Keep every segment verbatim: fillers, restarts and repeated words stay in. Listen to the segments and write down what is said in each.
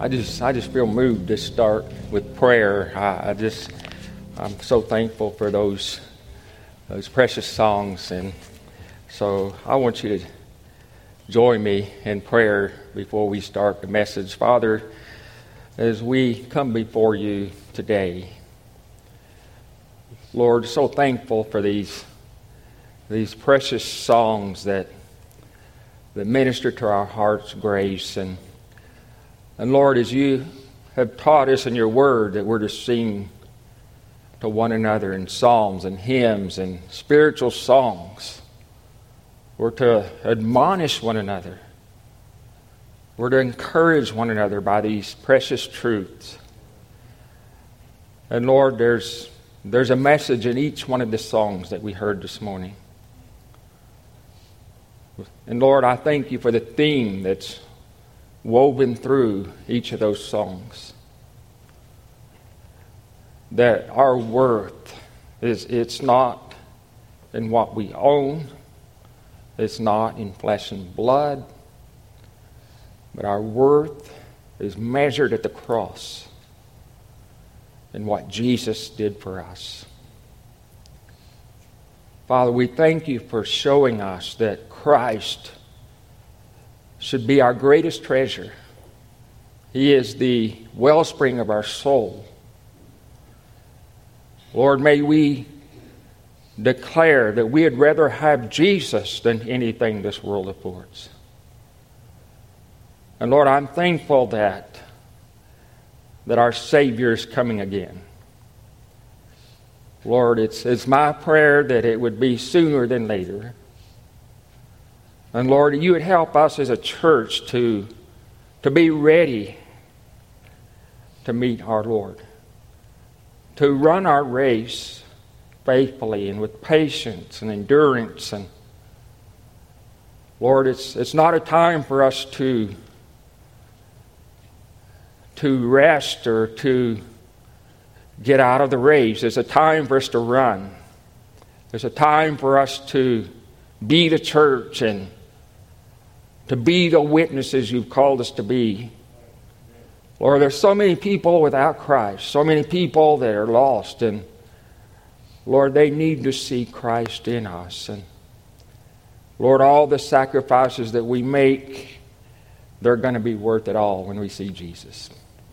I just I just feel moved to start with prayer. I, I just I'm so thankful for those those precious songs, and so I want you to join me in prayer before we start the message. Father, as we come before you today, Lord, so thankful for these these precious songs that that minister to our heart's grace. And And Lord, as you have taught us in your word that we're to sing to one another in psalms and hymns and spiritual songs, we're to admonish one another. We're to encourage one another by these precious truths. And Lord, there's there's a message in each one of the songs that we heard this morning. And Lord, I thank you for the theme that's woven through each of those songs. That our worth is, it's not in what we own. It's not in flesh and blood. But our worth is measured at the cross in what Jesus did for us. Father, we thank you for showing us that Christ should be our greatest treasure. He is the wellspring of our soul. Lord, may we declare that we would rather have Jesus than anything this world affords. And Lord, I'm thankful that, that our Savior is coming again. Lord, it's, it's my prayer that it would be sooner than later. And Lord, you would help us as a church to, to be ready to meet our Lord. To run our race faithfully and with patience and endurance. And Lord, it's it's not a time for us to, to rest or to get out of the race. It's a time for us to run. There's a time for us to be the church and to be the witnesses you've called us to be. Lord, there's so many people without Christ, so many people that are lost, and Lord, they need to see Christ in us. And Lord, all the sacrifices that we make, they're going to be worth it all when we see Jesus.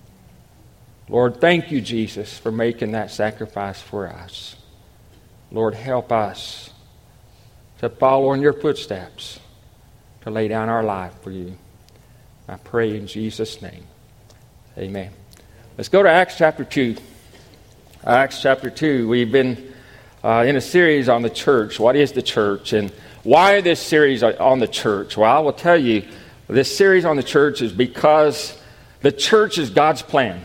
Lord, thank you, Jesus, for making that sacrifice for us. Lord, help us to follow in your footsteps, to lay down our life for you. I pray in Jesus' name. Amen. Let's go to Acts chapter two. Acts chapter two. We've been uh, in a series on the church. What is the church? And why this series on the church? Well, I will tell you, this series on the church is because the church is God's plan.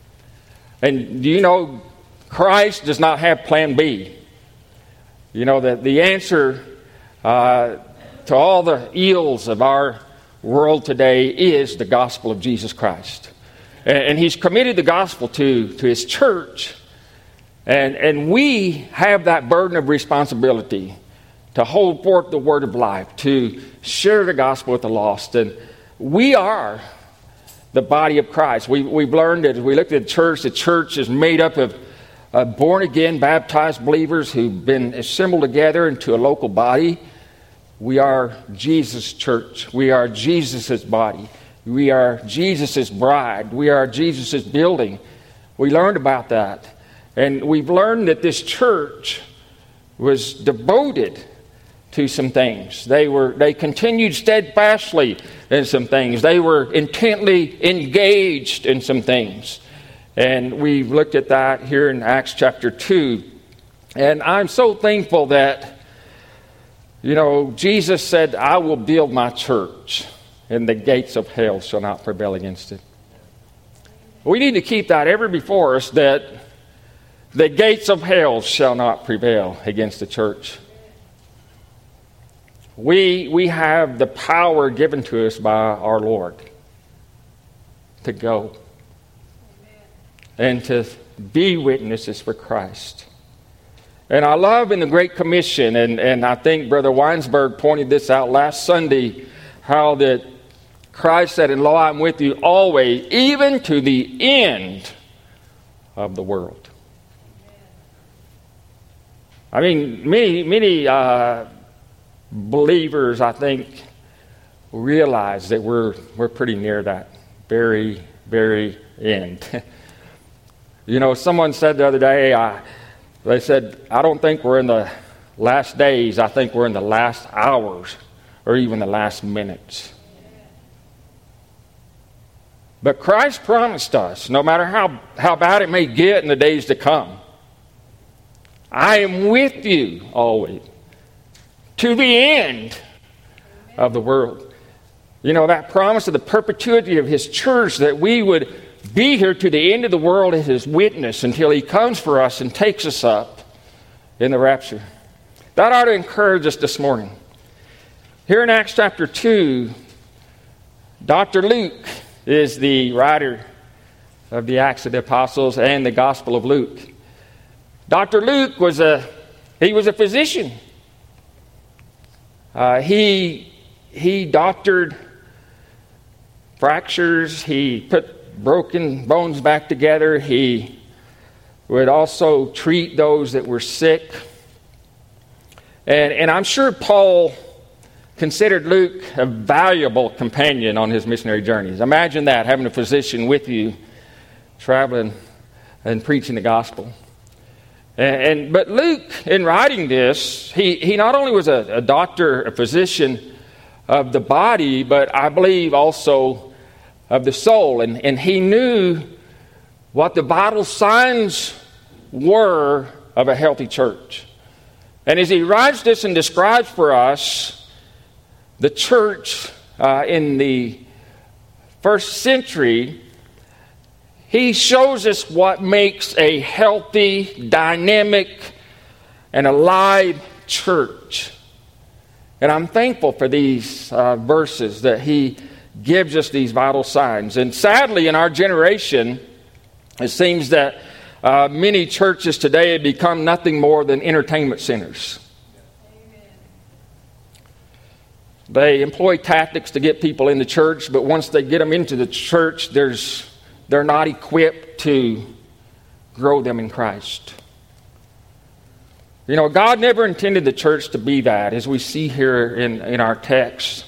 And do you know, Christ does not have plan B. You know, that the answer uh, to all the ills of our world today is the gospel of Jesus Christ. And he's committed the gospel to, to his church. And, and we have that burden of responsibility to hold forth the word of life, to share the gospel with the lost. And we are the body of Christ. We, we've learned that as we look at the church, the church is made up of uh, born-again, baptized believers who've been assembled together into a local body. We are Jesus' church. We are Jesus' body. We are Jesus' bride. We are Jesus' building. We learned about that. And we've learned that this church was devoted to some things. They were they continued steadfastly in some things. They were intently engaged in some things. And we've looked at that here in Acts chapter two. And I'm so thankful that, you know, Jesus said, I will build my church, and the gates of hell shall not prevail against it. We need to keep that ever before us, that the gates of hell shall not prevail against the church. We, we have the power given to us by our Lord to go and to be witnesses for Christ. And I love in the Great Commission, and, and I think Brother Weinsberg pointed this out last Sunday, how that Christ said, and lo, I'm with you always, even to the end of the world. I mean, many, many uh, believers, I think, realize that we're we're pretty near that very, very end. You know, someone said the other day, I, they said, I don't think we're in the last days. I think we're in the last hours or even the last minutes. But Christ promised us, no matter how, how bad it may get in the days to come, I am with you always, to the end of the world. You know, that promise of the perpetuity of His church, that we would be here to the end of the world as His witness until He comes for us and takes us up in the rapture. That ought to encourage us this morning. Here in Acts chapter two, Doctor Luke is the writer of the Acts of the Apostles and the Gospel of Luke. Doctor Luke was a he was a physician. Uh, he he doctored fractures. He put broken bones back together. He would also treat those that were sick. And and I'm sure Paul considered Luke a valuable companion on his missionary journeys. Imagine that, having a physician with you, traveling and preaching the gospel. And, and but Luke, in writing this, he, he not only was a, a doctor, a physician of the body, but I believe also of the soul. And, and he knew what the vital signs were of a healthy church. And as he writes this and describes for us the church uh, in the first century, he shows us what makes a healthy, dynamic, and alive church. And I'm thankful for these uh, verses that he gives us these vital signs. And sadly, in our generation, it seems that uh, many churches today have become nothing more than entertainment centers. They employ tactics to get people in the church, but once they get them into the church, there's, they're not equipped to grow them in Christ. You know, God never intended the church to be that, as we see here in, in our text.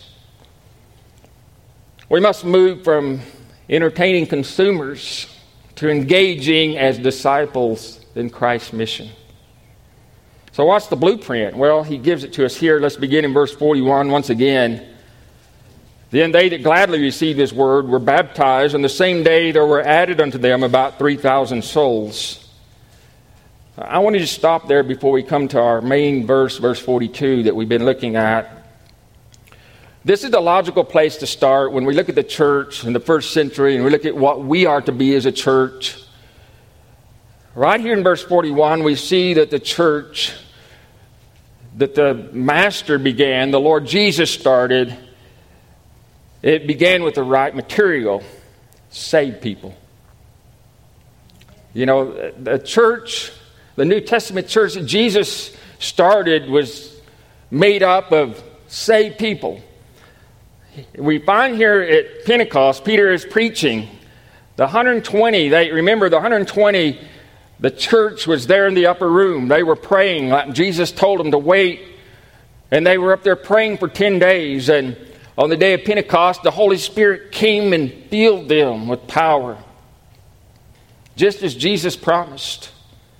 We must move from entertaining consumers to engaging as disciples in Christ's mission. So what's the blueprint? Well, he gives it to us here. Let's begin in verse forty-one once again. Then they that gladly received his word were baptized, and the same day there were added unto them about three thousand souls. I want to just stop there before we come to our main verse, verse forty-two, that we've been looking at. This is the logical place to start when we look at the church in the first century and we look at what we are to be as a church. Right here in verse forty-one, we see that the church that the Master began, the Lord Jesus started, it began with the right material: save people. You know, the church, the New Testament church that Jesus started was made up of saved people. We find here at Pentecost, Peter is preaching. The one hundred twenty, they remember the one hundred twenty, the church was there in the upper room. They were praying like Jesus told them to wait. And they were up there praying for ten days. And on the day of Pentecost, the Holy Spirit came and filled them with power, just as Jesus promised.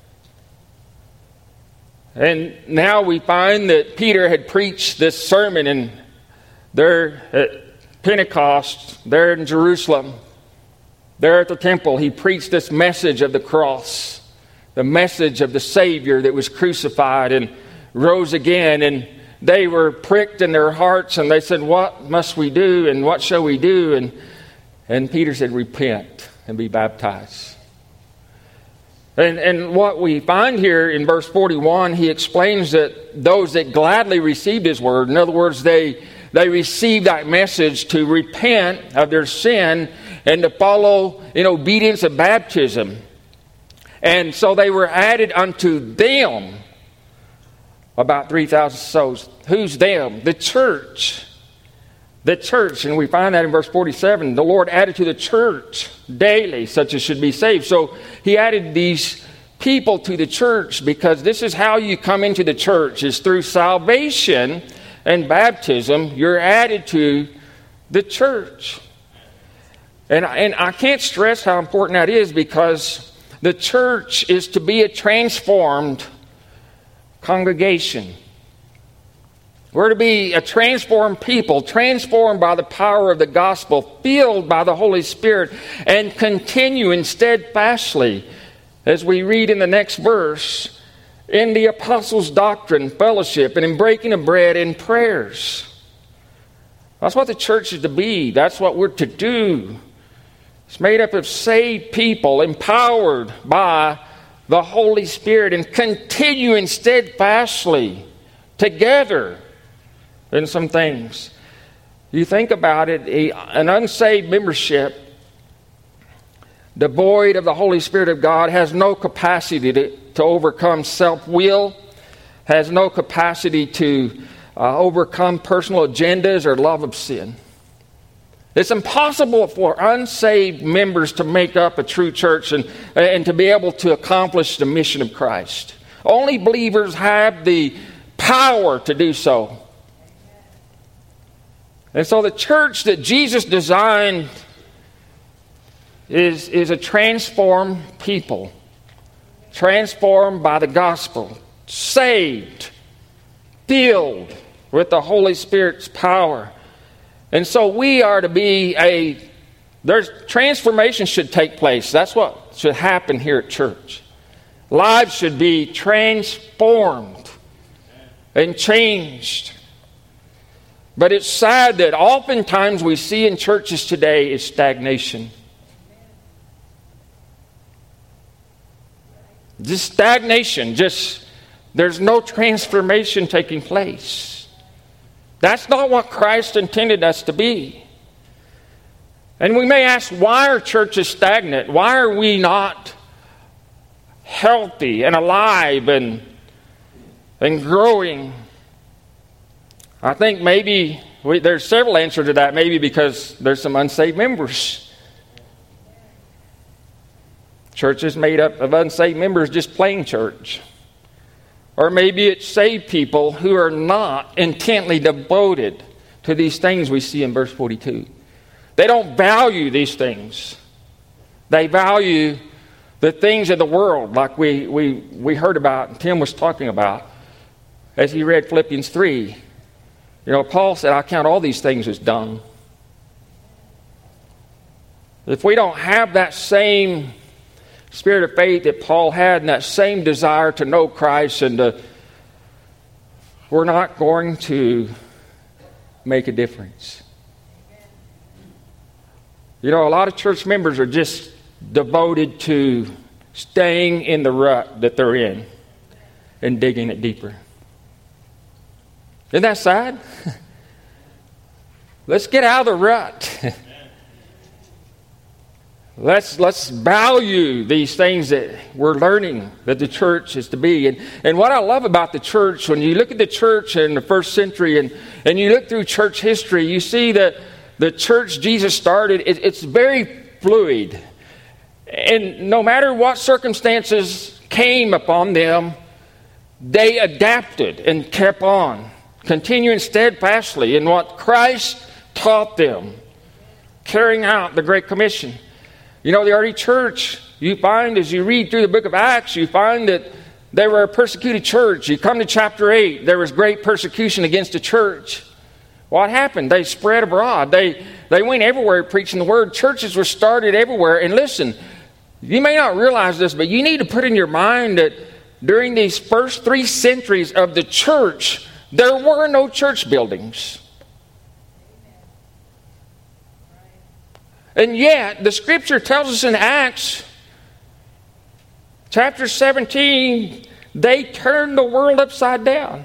And now we find that Peter had preached this sermon in there at Pentecost, there in Jerusalem, there at the temple. He preached this message of the cross, the message of the Savior that was crucified and rose again. And they were pricked in their hearts, and they said, what must we do, and what shall we do? And, and Peter said, repent and be baptized. And, and what we find here in verse forty-one, he explains that those that gladly received his word, in other words, they, they received that message to repent of their sin and to follow in obedience of baptism. And so they were added unto them about three thousand souls. Who's them? The church. The church, and we find that in verse forty-seven, the Lord added to the church daily such as should be saved. So he added these people to the church because this is how you come into the church, is through salvation and baptism. You're added to the church. And, and I can't stress how important that is, because the church is to be a transformed congregation. We're to be a transformed people, transformed by the power of the gospel, filled by the Holy Spirit, and continuing steadfastly, as we read in the next verse, in the apostles' doctrine, fellowship, and in breaking of bread and prayers. That's what the church is to be. That's what we're to do. It's made up of saved people, empowered by the Holy Spirit, and continuing steadfastly together in some things. You think about it, a, an unsaved membership devoid of the Holy Spirit of God has no capacity to, to overcome self-will, has no capacity to uh, overcome personal agendas or love of sin. It's impossible for unsaved members to make up a true church and, and to be able to accomplish the mission of Christ. Only believers have the power to do so. And so the church that Jesus designed is, is a transformed people, transformed by the gospel, saved, filled with the Holy Spirit's power. And so we are to be a, there's transformation should take place. That's what should happen here at church. Lives should be transformed and changed. But it's sad that oftentimes we see in churches today is stagnation. Just stagnation, just there's no transformation taking place. That's not what Christ intended us to be. And we may ask, why are churches stagnant? Why are we not healthy and alive and, and growing? I think maybe we, there's several answers to that. Maybe because there's some unsaved members. Churches made up of unsaved members just playing church. Or maybe it's saved people who are not intently devoted to these things we see in verse forty-two. They don't value these things. They value the things of the world, like we, we, we heard about and Tim was talking about as he read Philippians three. You know, Paul said, I count all these things as dung. If we don't have that same spirit of faith that Paul had and that same desire to know Christ, and to, we're not going to make a difference. You know, a lot of church members are just devoted to staying in the rut that they're in and digging it deeper. Isn't that sad? Let's get out of the rut. Let's let's value these things that we're learning that the church is to be. And, and what I love about the church, when you look at the church in the first century and, and you look through church history, you see that the church Jesus started, it, it's very fluid. And no matter what circumstances came upon them, they adapted and kept on, continuing steadfastly in what Christ taught them, carrying out the Great Commission. You know, the early church, you find as you read through the book of Acts, you find that they were a persecuted church. You come to chapter eight, there was great persecution against the church. What happened? They spread abroad. They, they went everywhere preaching the word. Churches were started everywhere. And listen, you may not realize this, but you need to put in your mind that during these first three centuries of the church, there were no church buildings. And yet, the scripture tells us in Acts chapter seventeen, they turned the world upside down.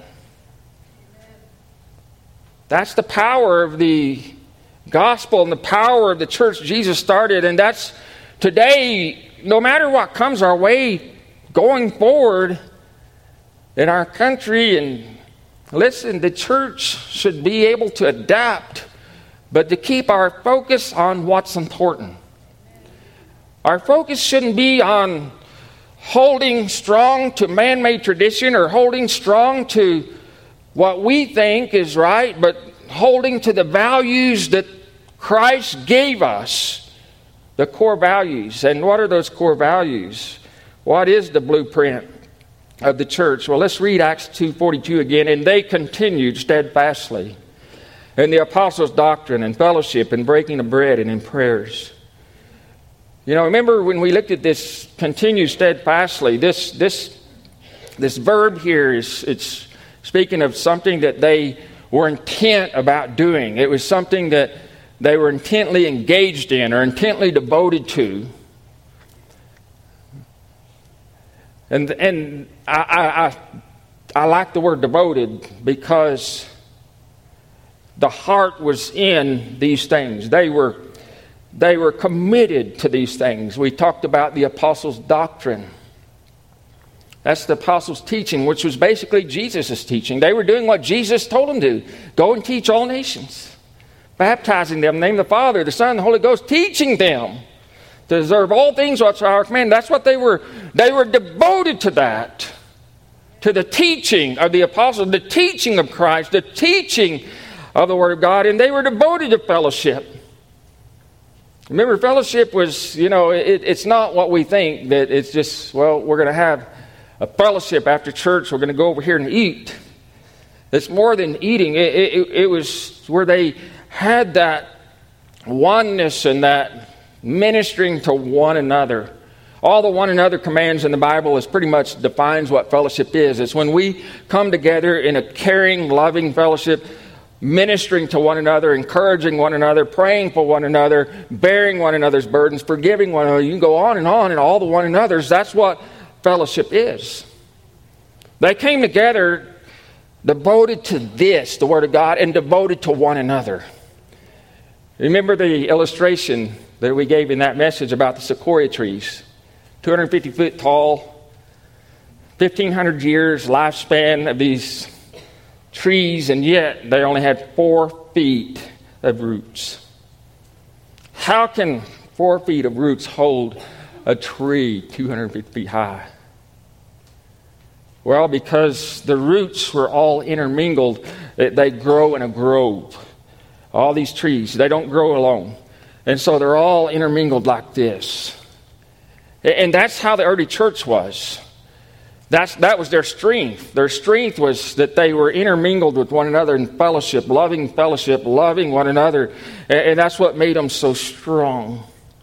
That's the power of the gospel and the power of the church Jesus started. And that's today, no matter what comes our way going forward in our country. And listen, the church should be able to adapt but to keep our focus on what's important. Our focus shouldn't be on holding strong to man-made tradition or holding strong to what we think is right, but holding to the values that Christ gave us, the core values. And what are those core values? What is the blueprint of the church? Well, let's read Acts two forty-two again. And they continued steadfastly in the apostles' doctrine and fellowship and breaking of bread and in prayers. You know, remember when we looked at this continue steadfastly, this this this verb here is it's speaking of something that they were intent about doing. It was something that they were intently engaged in or intently devoted to. And and I I, I, I like the word devoted because the heart was in these things. They were they were committed to these things. We talked about the apostles' doctrine. That's the apostles' teaching, which was basically Jesus' teaching. They were doing what Jesus told them to. Go and teach all nations, baptizing them in the name of the Father, the Son, and the Holy Ghost, teaching them to observe all things whatsoever I command. That's what they were. They were devoted to that, to the teaching of the apostles, the teaching of Christ, the teaching of the Word of God, and they were devoted to fellowship. Remember, fellowship was, you know, it, it's not what we think, that it's just, well, we're going to have a fellowship after church, we're going to go over here and eat. It's more than eating. It, it, it was where they had that oneness and that ministering to one another. All the one another commands in the Bible is pretty much defines what fellowship is. It's when we come together in a caring, loving fellowship, ministering to one another, encouraging one another, praying for one another, bearing one another's burdens, forgiving one another. You can go on and on and all the one another's. That's what fellowship is. They came together devoted to this, the Word of God, and devoted to one another. Remember the illustration that we gave in that message about the sequoia trees. two hundred fifty foot tall, fifteen hundred years lifespan of these trees, and yet they only had four feet of roots. How can four feet of roots hold a tree two hundred fifty feet high? Well, because the roots were all intermingled. They grow in a grove. All these trees, they don't grow alone. And so they're all intermingled like this. And that's how the early church was. That's, that was their strength. Their strength was that they were intermingled with one another in fellowship, loving fellowship, loving one another. And that's what made them so strong.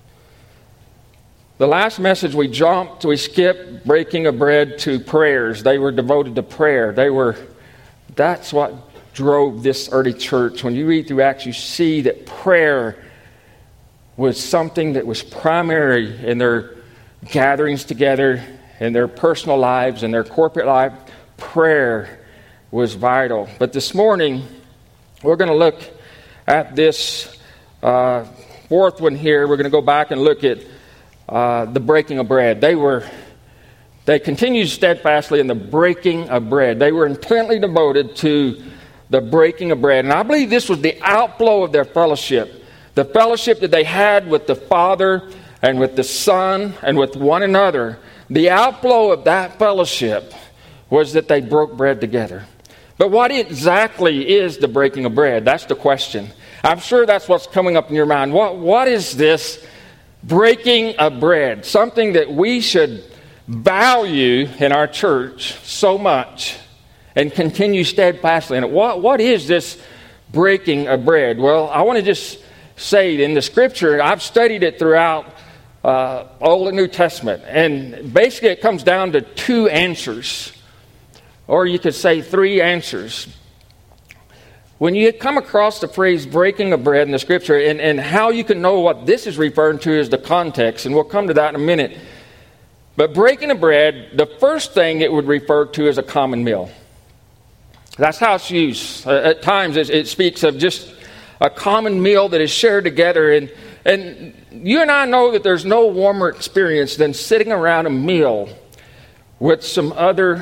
The last message we jumped, we skipped breaking of bread to prayers. They were devoted to prayer. They were, that's what drove this early church. When you read through Acts, you see that prayer was something that was primary in their gatherings together, in their personal lives, in their corporate life. Prayer was vital. But this morning, we're going to look at this uh, fourth one here. We're going to go back and look at uh, the breaking of bread. They were, they continued steadfastly in the breaking of bread. They were intently devoted to the breaking of bread. And I believe this was the outflow of their fellowship. The fellowship that they had with the Father and with the Son and with one another. The outflow of that fellowship was that they broke bread together. But what exactly is the breaking of bread? That's the question. I'm sure that's what's coming up in your mind. What, what is this breaking of bread? Something that we should value in our church so much and continue steadfastly in it. What, what is this breaking of bread? Well, I want to just say in the Scripture, I've studied it throughout uh, Old and New Testament, and basically it comes down to two answers, or you could say three answers. When you come across the phrase breaking of bread in the Scripture, and, and how you can know what this is referring to is the context, and we'll come to that in a minute. But breaking of bread, the first thing it would refer to is a common meal. That's how it's used. Uh, at times it, it speaks of just a common meal that is shared together. And, and you and I know that there's no warmer experience than sitting around a meal with some other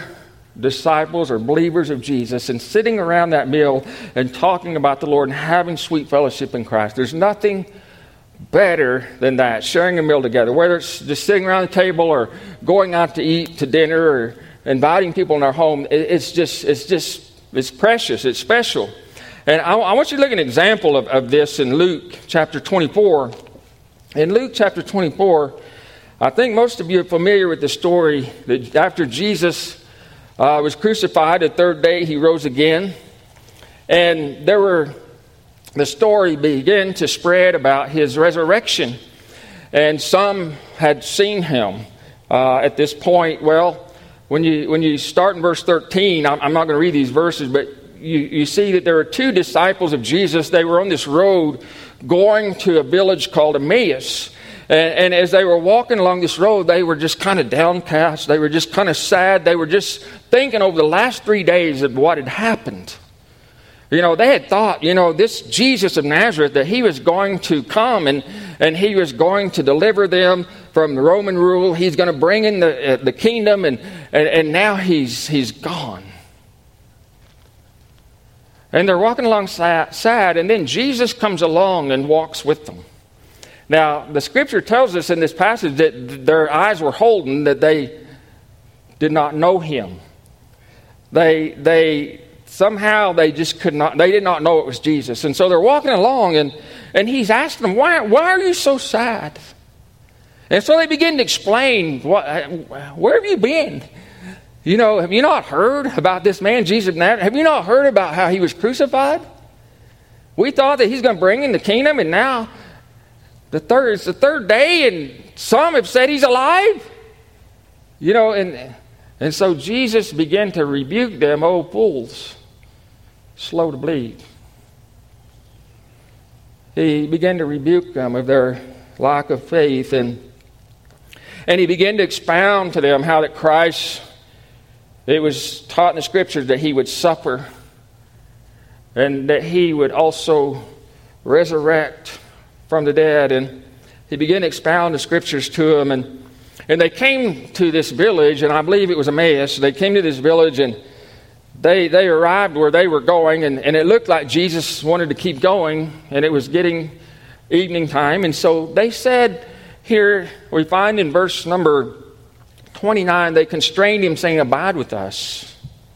disciples or believers of Jesus and sitting around that meal and talking about the Lord and having sweet fellowship in Christ. There's nothing better than that, sharing a meal together, whether it's just sitting around the table or going out to eat to dinner or inviting people in our home. It's just, it's just, it's precious, it's special. And I, I want you to look at an example of, of this in Luke chapter twenty-four. In Luke chapter twenty-four, I think most of you are familiar with the story that after Jesus uh, was crucified, the third day he rose again. And there were, the story began to spread about his resurrection. And some had seen him uh, at this point. Well, when you when you start in verse thirteen, I'm, I'm not going to read these verses, but you, you see that there were two disciples of Jesus. They were on this road going to a village called Emmaus. And, and as they were walking along this road, they were just kind of downcast. They were just kind of sad. They were just thinking over the last three days of what had happened. You know, they had thought, you know, this Jesus of Nazareth, that he was going to come and, and he was going to deliver them from the Roman rule. He's going to bring in the, uh, the kingdom, and, and, and now he's, he's gone. And they're walking along sad, and then Jesus comes along and walks with them. Now, the scripture tells us in this passage that their eyes were holden, that they did not know him. They, they somehow they just could not, they did not know it was Jesus. And so they're walking along, and, and he's asking them, why, why are you so sad? And so they begin to explain, what, where have you been? You know, have you not heard about this man, Jesus of Nazareth? Have you not heard about how he was crucified? We thought that he's going to bring in the kingdom, and now the third, it's the third day, and some have said he's alive. You know, and and so Jesus began to rebuke them, "O fools, slow to believe." He began to rebuke them of their lack of faith, and and he began to expound to them how that Christ, it was taught in the scriptures that he would suffer and that he would also resurrect from the dead. And he began to expound the scriptures to them. And, and they came to this village, and I believe it was Emmaus. They came to this village, and they they arrived where they were going, and, and it looked like Jesus wanted to keep going, and it was getting evening time. And so they said, here we find in verse number twenty-nine, they constrained him, saying, "Abide with us.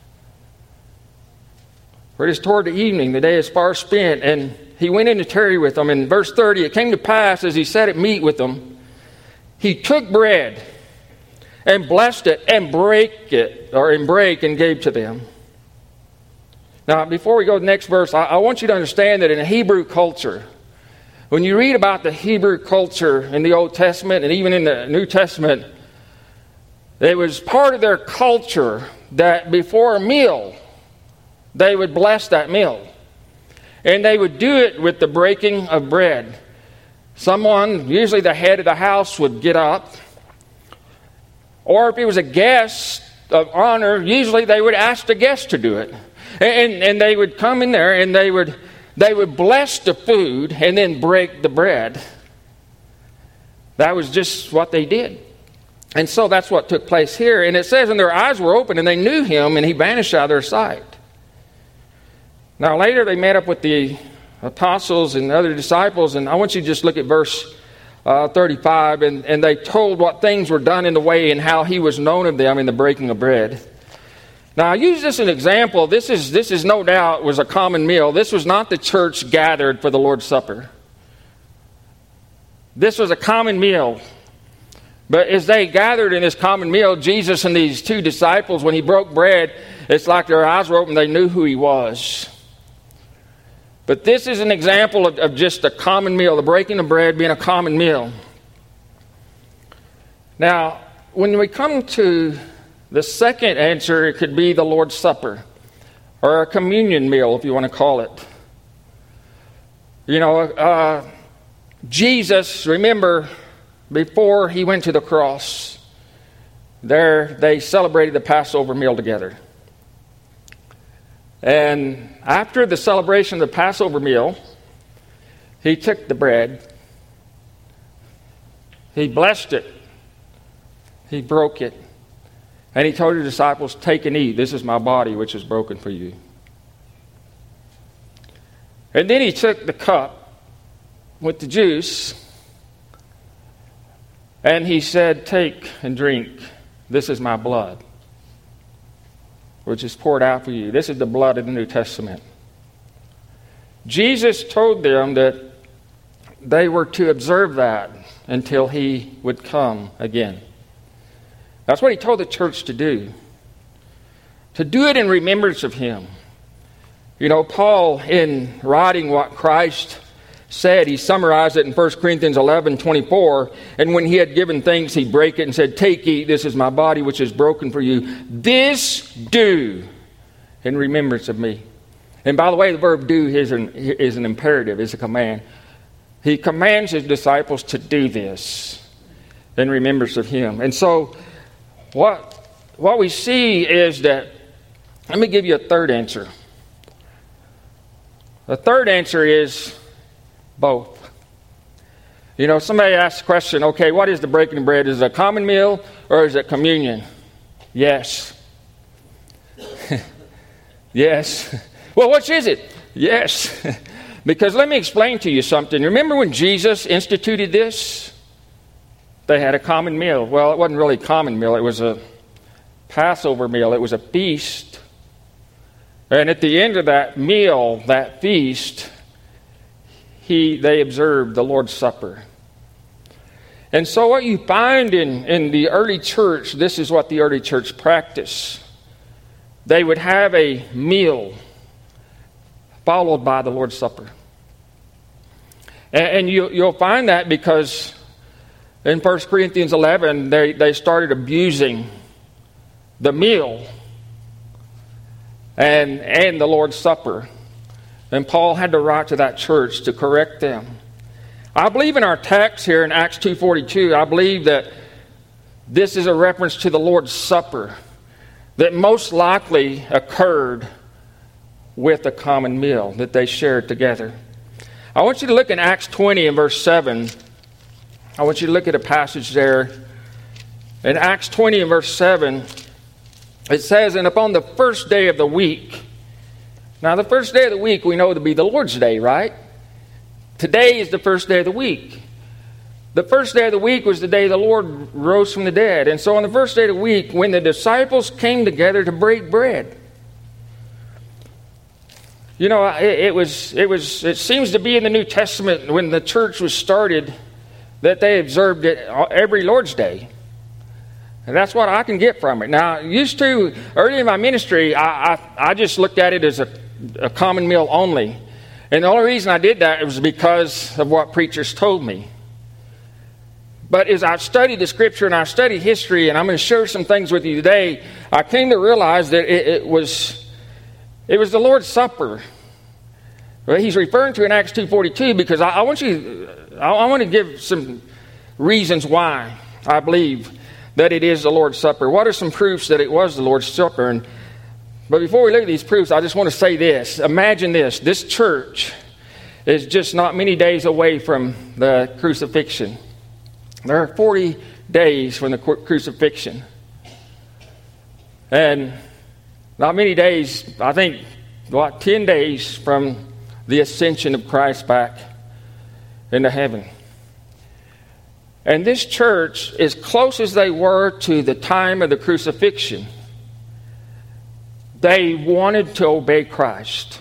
For it is toward the evening, the day is far spent." And he went in to tarry with them. In verse thirty, it came to pass, as he sat at meat with them, he took bread and blessed it and brake it, or in break, and gave to them. Now, before we go to the next verse, I, I want you to understand that in a Hebrew culture, when you read about the Hebrew culture in the Old Testament and even in the New Testament, it was part of their culture that before a meal, they would bless that meal. And they would do it with the breaking of bread. Someone, usually the head of the house, would get up. Or if it was a guest of honor, usually they would ask the guest to do it. And, and they would come in there and they would, they would bless the food and then break the bread. That was just what they did. And so that's what took place here. And it says, and their eyes were open, and they knew him, and he vanished out of their sight. Now later they met up with the apostles and other disciples, and I want you to just look at verse uh, thirty-five, and, and they told what things were done in the way and how he was known of them in the breaking of bread. Now I use this as an example. This is, this is no doubt was a common meal. This was not the church gathered for the Lord's Supper. This was a common meal. But as they gathered in this common meal, Jesus and these two disciples, when he broke bread, it's like their eyes were open. They knew who he was. But this is an example of, of just a common meal, the breaking of bread being a common meal. Now, when we come to the second answer, it could be the Lord's Supper, or a communion meal, if you want to call it. You know, uh, Jesus, remember, before he went to the cross, there they celebrated the Passover meal together. And after the celebration of the Passover meal, he took the bread, he blessed it, he broke it, And he told his disciples, take and eat. This is my body, which is broken for you. And then he took the cup with the juice, and he said, take and drink. This is my blood, which is poured out for you. This is the blood of the New Testament. Jesus told them that they were to observe that until he would come again. That's what he told the church to do. To do it in remembrance of him. You know, Paul, in writing what Christ said, he summarized it in First Corinthians eleven twenty-four. And when he had given thanks, he brake it and said, take, eat, this is my body which is broken for you. This do in remembrance of me. And by the way, the verb do is an, is an imperative, is a command. He commands his disciples to do this in remembrance of him. And so what, what we see is that, let me give you a third answer. The third answer is both. You know, somebody asks the question, okay, what is the breaking of bread? Is it a common meal or is it communion? Yes. Yes. Well, which is it? Yes. Because let me explain to you something. Remember when Jesus instituted this? They had a common meal. Well, it wasn't really a common meal. It was a Passover meal. It was a feast. And at the end of that meal, that feast, he they observed the Lord's Supper. And so what you find in, in the early church, this is what the early church practiced. They would have a meal followed by the Lord's Supper. And, and you, you'll find that because in First Corinthians eleven, they, they started abusing the meal and, and the Lord's Supper. And Paul had to write to that church to correct them. I believe in our text here in Acts two forty-two, I believe that this is a reference to the Lord's Supper that most likely occurred with a common meal that they shared together. I want you to look in Acts twenty and verse seven. I want you to look at a passage there. In Acts twenty and verse seven, it says, and upon the first day of the week. Now, the first day of the week we know to be the Lord's Day, right? Today is the first day of the week. The first day of the week was the day the Lord rose from the dead. And so on the first day of the week, when the disciples came together to break bread, you know, it, it was, it was, it seems to be in the New Testament when the church was started that they observed it every Lord's Day. And that's what I can get from it. Now, used to, early in my ministry, I, I, I just looked at it as a, a common meal only. And the only reason I did that was because of what preachers told me. But as I've studied the Scripture and I've studied history, and I'm going to share some things with you today, I came to realize that it, it was it was the Lord's Supper. Well, he's referring to in Acts two forty-two because I, I want you, I, I want to give some reasons why I believe that it is the Lord's Supper. What are some proofs that it was the Lord's Supper? And, but before we look at these proofs, I just want to say this. Imagine this. This church is just not many days away from the crucifixion. There are forty days from the crucifixion. And not many days, I think, what, ten days from the ascension of Christ back into heaven. And this church, as close as they were to the time of the crucifixion, they wanted to obey Christ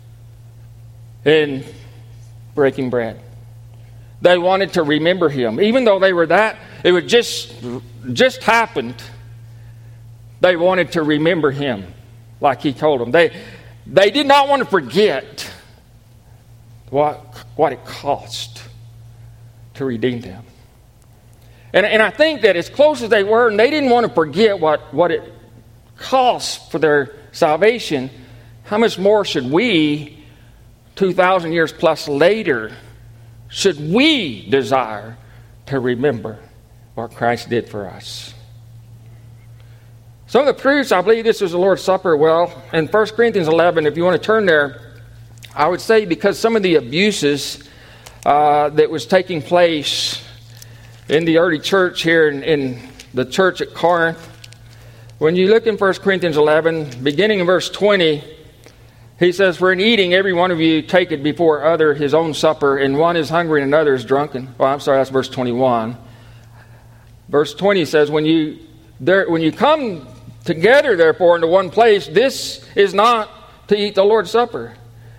in breaking bread. They wanted to remember him. Even though they were that, it would just, just happened, they wanted to remember him like he told them. They, they did not want to forget what, what it cost to redeem them. And, and I think that as close as they were, and they didn't want to forget what, what it cost for their salvation, how much more should we, two thousand years plus later, should we desire to remember what Christ did for us? Some of the proofs, I believe this was the Lord's Supper. Well, in First Corinthians eleven, if you want to turn there, I would say because some of the abuses uh, that was taking place in the early church here in, in the church at Corinth, When you look in First Corinthians eleven, beginning in verse twenty, he says, "For in eating, every one of you taketh before other his own supper, and one is hungry and another is drunken." Oh, I'm sorry, that's verse twenty-one. Verse twenty says, when you, there, when you come together, therefore, into one place, this is not to eat the Lord's Supper.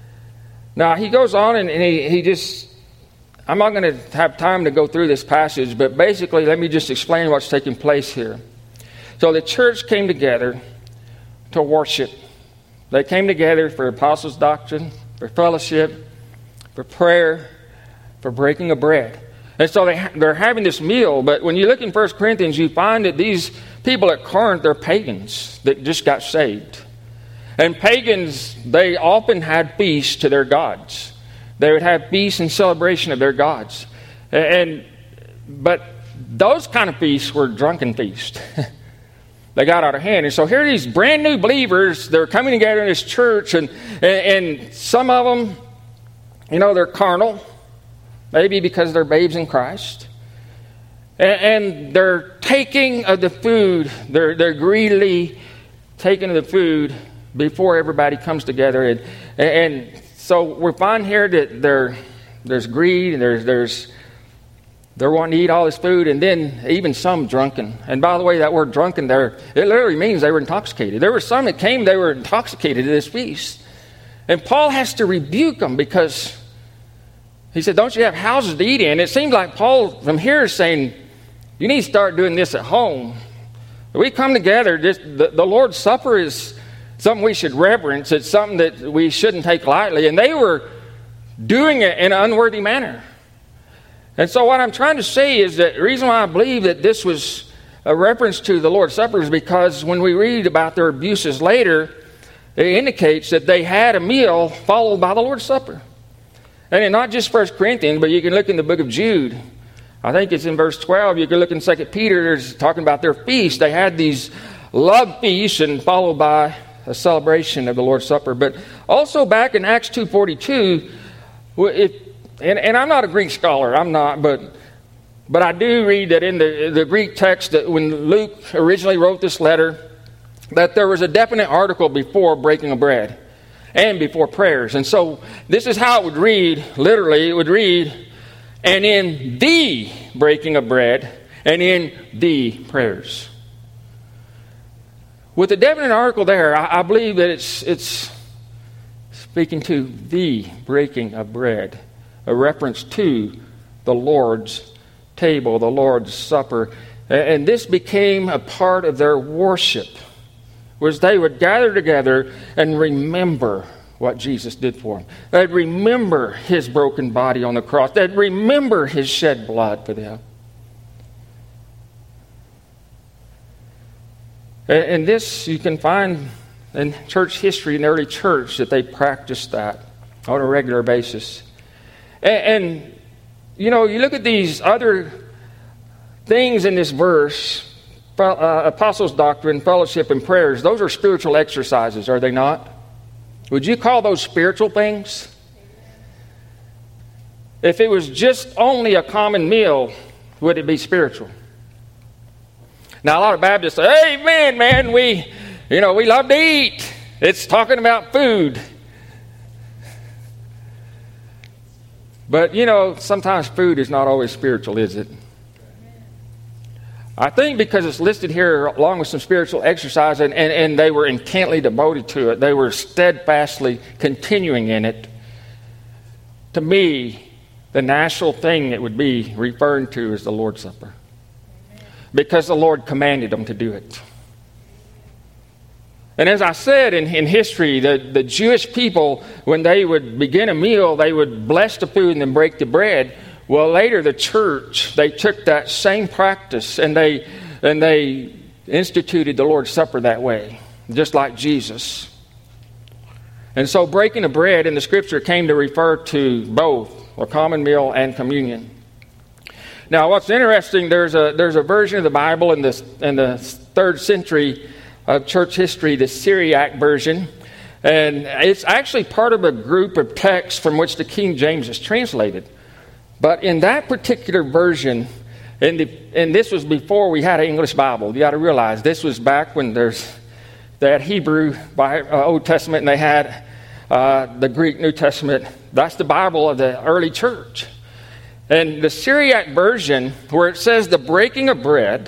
Now, he goes on and, and he, he just, I'm not going to have time to go through this passage, but basically, let me just explain what's taking place here. So the church came together to worship. They came together for apostles' doctrine, for fellowship, for prayer, for breaking of bread. And so they, they're having this meal, but when you look in First Corinthians, you find that these people at Corinth, they're pagans that just got saved. And pagans, they often had feasts to their gods. They would have feasts and celebration of their gods. And but those kind of feasts were drunken feasts. They got out of hand. And so here are these brand new believers. They're coming together in this church. And, and, and some of them, you know, they're carnal. Maybe because they're babes in Christ. And, and they're taking of the food. They're, they're greedily taking of the food before everybody comes together. And, and so we find here that there, there's greed. And there's... there's They're wanting to eat all this food, and then even some drunken. And by the way, that word drunken there, it literally means they were intoxicated. There were some that came, they were intoxicated at this feast. And Paul has to rebuke them because he said, don't you have houses to eat in? It seems like Paul from here is saying, you need to start doing this at home. We come together, this, the, the Lord's Supper is something we should reverence. It's something that we shouldn't take lightly. And they were doing it in an unworthy manner. And so what I'm trying to say is that the reason why I believe that this was a reference to the Lord's Supper is because when we read about their abuses later, it indicates that they had a meal followed by the Lord's Supper. And in not just First Corinthians, but you can look in the book of Jude. I think it's in verse twelve. You can look in Second Peter. There's talking about their feast. They had these love feasts and followed by a celebration of the Lord's Supper. But also back in Acts two forty-two, if And, and I'm not a Greek scholar, I'm not, but but I do read that in the, the Greek text that when Luke originally wrote this letter, that there was a definite article before breaking of bread and before prayers. And so this is how it would read, literally, it would read, and in the breaking of bread and in the prayers. With the definite article there, I, I believe that it's it's speaking to the breaking of bread. A reference to the Lord's table, the Lord's Supper. And this became a part of their worship, was they would gather together and remember what Jesus did for them. They'd remember his broken body on the cross. They'd remember his shed blood for them. And this you can find in church history, in the early church, that they practiced that on a regular basis. And, and, you know, you look at these other things in this verse, uh, apostles' doctrine, fellowship, and prayers. Those are spiritual exercises, are they not? Would you call those spiritual things? If it was just only a common meal, would it be spiritual? Now, a lot of Baptists say, amen, man, we, you know, we love to eat. It's talking about food. But, you know, sometimes food is not always spiritual, is it? I think because it's listed here along with some spiritual exercise, and, and, and they were intently devoted to it. They were steadfastly continuing in it. To me, the natural thing that would be referred to is the Lord's Supper. Because the Lord commanded them to do it. And as I said in, in history, the, the Jewish people, when they would begin a meal, they would bless the food and then break the bread. Well, later the church, they took that same practice and they and they instituted the Lord's Supper that way, just like Jesus. And so breaking the bread in the Scripture came to refer to both a common meal and communion. Now, what's interesting, there's a there's a version of the Bible in the in the third century of church history, the Syriac version, and it's actually part of a group of texts from which the King James is translated. But in that particular version, And, the, and this was before we had an English Bible. You got to realize this was back when there's they had Hebrew by, uh, Old Testament, and they had uh, the Greek New Testament. That's the Bible of the early church. And the Syriac version, where it says the breaking of bread,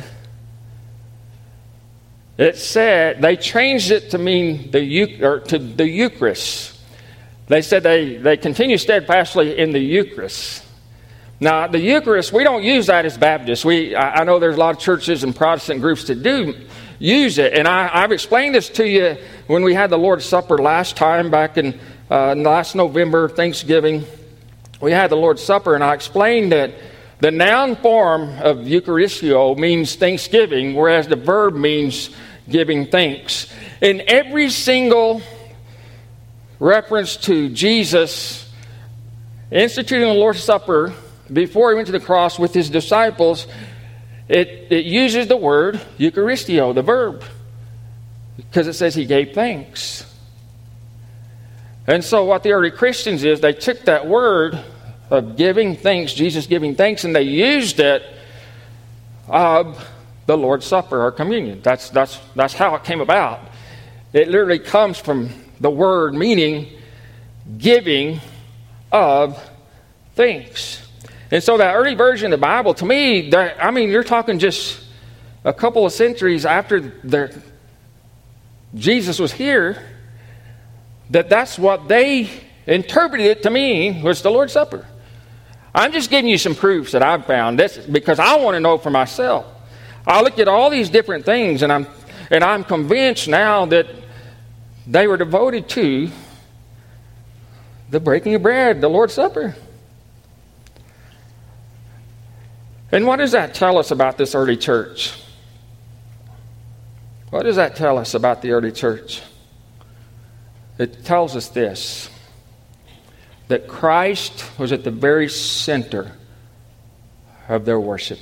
it said they changed it to mean the or to the Eucharist. They said they, they continue steadfastly in the Eucharist. Now, the Eucharist, we don't use that as Baptists. We, I, I know there's a lot of churches and Protestant groups that do use it. And I, I've explained this to you when we had the Lord's Supper last time, back in uh, last November, Thanksgiving. We had the Lord's Supper, and I explained that the noun form of Eucharistio means thanksgiving, whereas the verb means giving thanks. In every single reference to Jesus instituting the Lord's Supper before he went to the cross with his disciples, it, it uses the word Eucharistio, the verb, because it says he gave thanks. And so what the early Christians is, they took that word of giving thanks, Jesus giving thanks, and they used it of the Lord's Supper or communion. That's, that's, that's how it came about. It literally comes from the word meaning giving of thanks. And so that early version of the Bible, to me, that, I mean, you're talking just a couple of centuries after the, Jesus was here, that that's what they interpreted it to mean was the Lord's Supper. I'm just giving you some proofs that I've found, this, because I want to know for myself. I look at all these different things, and I'm and I'm convinced now that they were devoted to the breaking of bread, the Lord's Supper. And what does that tell us about this early church? What does that tell us about the early church? It tells us this, that Christ was at the very center of their worship.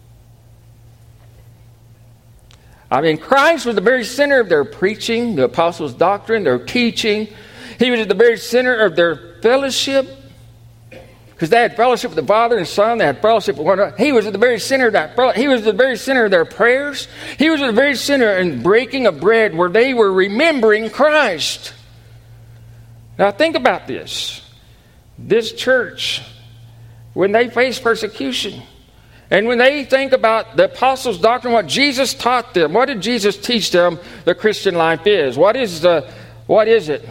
I mean, Christ was the very center of their preaching, the apostles' doctrine, their teaching. He was at the very center of their fellowship, because they had fellowship with the Father and Son. They had fellowship with one another. He was at the very center of that. He was at the very center of their prayers. He was at the very center in breaking of bread, where they were remembering Christ. Now think about this. This church, when they face persecution, and when they think about the apostles' doctrine, what Jesus taught them, what did Jesus teach them the Christian life is? What is the, what is it?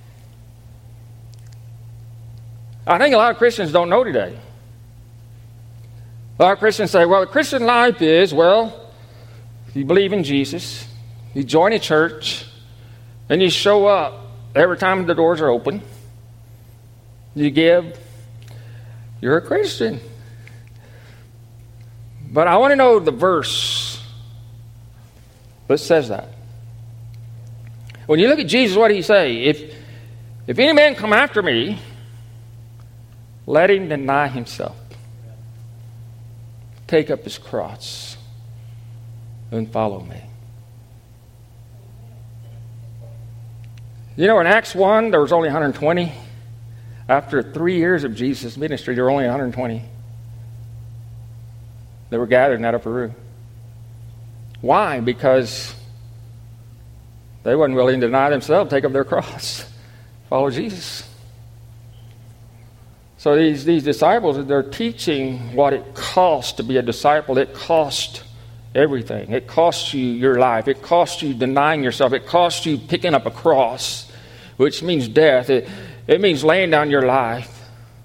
I think a lot of Christians don't know today. A lot of Christians say, well, the Christian life is, well, you believe in Jesus, you join a church, and you show up every time the doors are open. You give. You're a Christian. But I want to know the verse that says that. When you look at Jesus, what did he say? If, if any man come after me, let him deny himself. Take up his cross and follow me. You know, in Acts one, there was only one hundred twenty. After three years of Jesus' ministry, there were only one hundred twenty. They were gathered in that upper room. Why? Because they weren't willing to deny themselves, take up their cross, follow Jesus. So these, these disciples, they're teaching what it costs to be a disciple. It costs everything. It costs you your life. It costs you denying yourself. It costs you picking up a cross, which means death. It, it means laying down your life.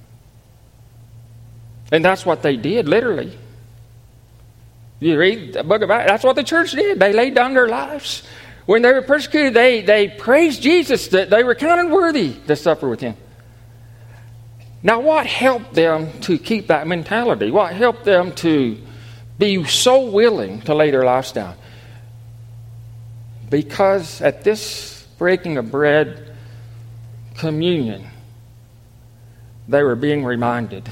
And that's what they did, literally. You read the book about it, that's what the church did. They laid down their lives. When they were persecuted, they, they praised Jesus, that they were counted worthy to suffer with him. Now, what helped them to keep that mentality? What helped them to be so willing to lay their lives down? Because at this breaking of bread, communion, they were being reminded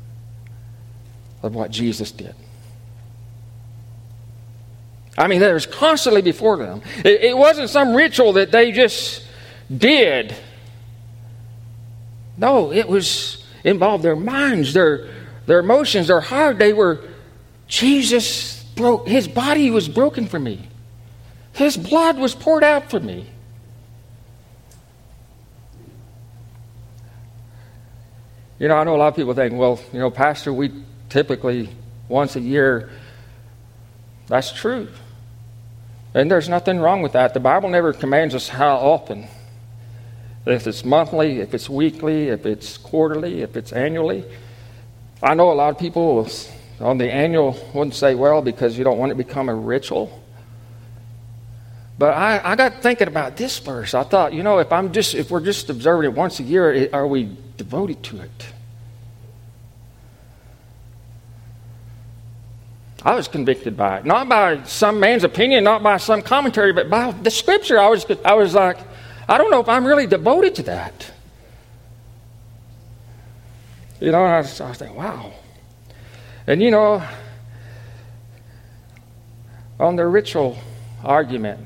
of what Jesus did. I mean, that was constantly before them. It, it wasn't some ritual that they just did. No, it was involved their minds, their their emotions, their heart. They were Jesus broke, his body was broken for me. His blood was poured out for me. You know, I know a lot of people think, well, you know, Pastor, we typically once a year. That's true. And there's nothing wrong with that. The Bible never commands us how often. If it's monthly, if it's weekly, if it's quarterly, if it's annually. I know a lot of people on the annual wouldn't say, well, because you don't want it to become a ritual. But I, I got thinking about this verse. I thought, you know, if I'm just if we're just observing it once a year, are we devoted to it? I was convicted by it. Not by some man's opinion, not by some commentary, but by the Scripture. I was, I was like, I don't know if I'm really devoted to that. You know, and I was, I was thinking, wow. And you know, on the ritual argument,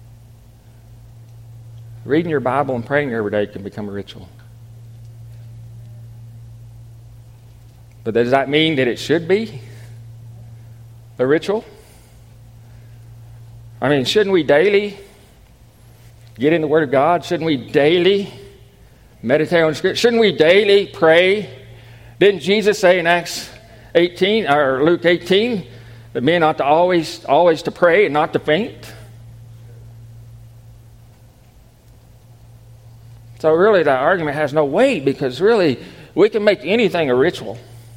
reading your Bible and praying every day can become a ritual. But does that mean that it should be a ritual? I mean, shouldn't we daily get in the Word of God? Shouldn't we daily meditate on Scripture? Shouldn't we daily pray? Didn't Jesus say in Acts eighteen or Luke eighteen that men ought to always, always to pray and not to faint? So really, that argument has no weight, because really, we can make anything a ritual.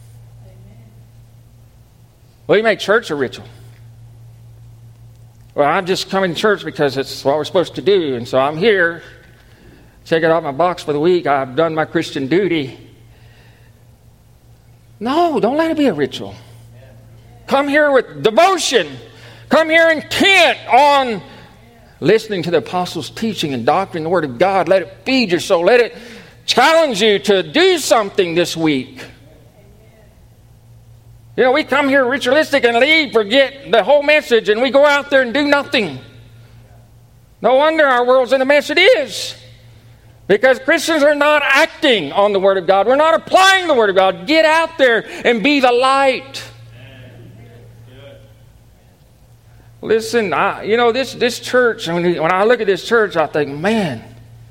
We make church a ritual. Well, I'm just coming to church because it's what we're supposed to do, and so I'm here. Check it off my box for the week. I've done my Christian duty. No, don't let it be a ritual. Come here with devotion. Come here intent on listening to the apostles' teaching and doctrine, the Word of God. Let it feed your soul. Let it challenge you to do something this week. You know, we come here ritualistic and leave, forget the whole message, and we go out there and do nothing. No wonder our world's in the mess it is. Because Christians are not acting on the Word of God. We're not applying the Word of God. Get out there and be the light. Listen, I, you know, this, this church, when, when I look at this church, I think, man,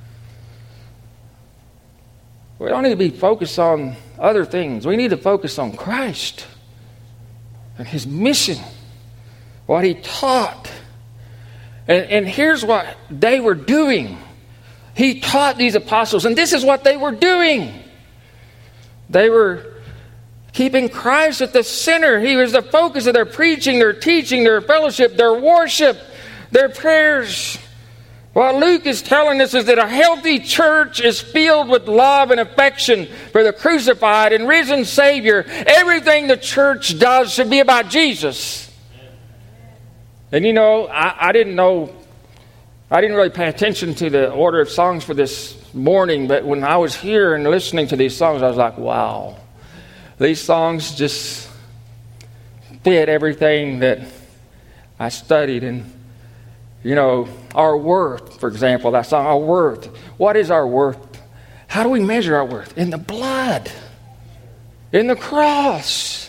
we don't need to be focused on other things. We need to focus on Christ and His mission, what He taught. And, and here's what they were doing. He taught these apostles, and this is what they were doing. They were keeping Christ at the center. He was the focus of their preaching, their teaching, their fellowship, their worship, their prayers. What Luke is telling us is that a healthy church is filled with love and affection for the crucified and risen Savior. Everything the church does should be about Jesus. And you know, I, I didn't know, I didn't really pay attention to the order of songs for this morning, but when I was here and listening to these songs, I was like, wow. These songs just fit everything that I studied. And, you know, our worth, for example, that song, our worth. What is our worth? How do we measure our worth? In the blood. In the cross.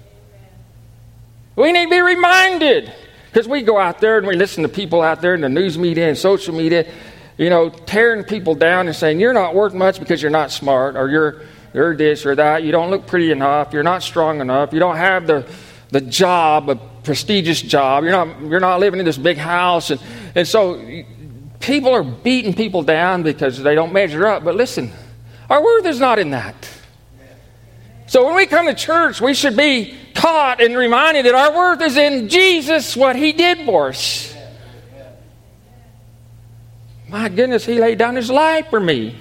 We need to be reminded. Because we go out there and we listen to people out there in the news media and social media, you know, tearing people down and saying, you're not worth much because you're not smart, or you're you're this or that, you don't look pretty enough, you're not strong enough, you don't have the the job, a prestigious job, you're not you're not living in this big house. And, and so people are beating people down because they don't measure up. But listen, our worth is not in that. So when we come to church, we should be taught and reminded that our worth is in Jesus, what He did for us. My goodness, He laid down His life for me.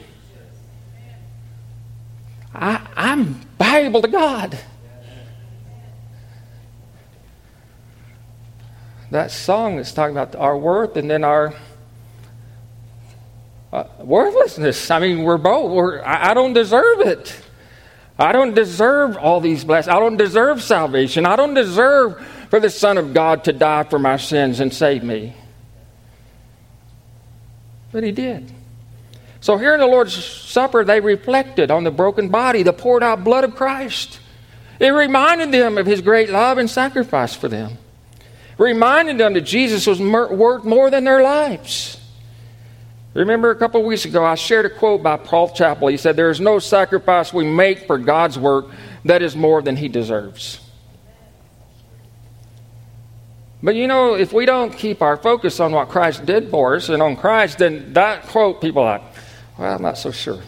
I, I'm valuable to God. That song is talking about our worth and then our uh, worthlessness. I mean, we're both. We're, I, I don't deserve it. I don't deserve all these blessings. I don't deserve salvation. I don't deserve for the Son of God to die for my sins and save me. But He did. So here in the Lord's Supper, they reflected on the broken body, the poured out blood of Christ. It reminded them of His great love and sacrifice for them. It reminded them that Jesus was worth more than their lives. Remember a couple of weeks ago, I shared a quote by Paul Chappell. He said, "There is no sacrifice we make for God's work that is more than He deserves." But you know, if we don't keep our focus on what Christ did for us and on Christ, then that quote, people are like, well, I'm not so sure.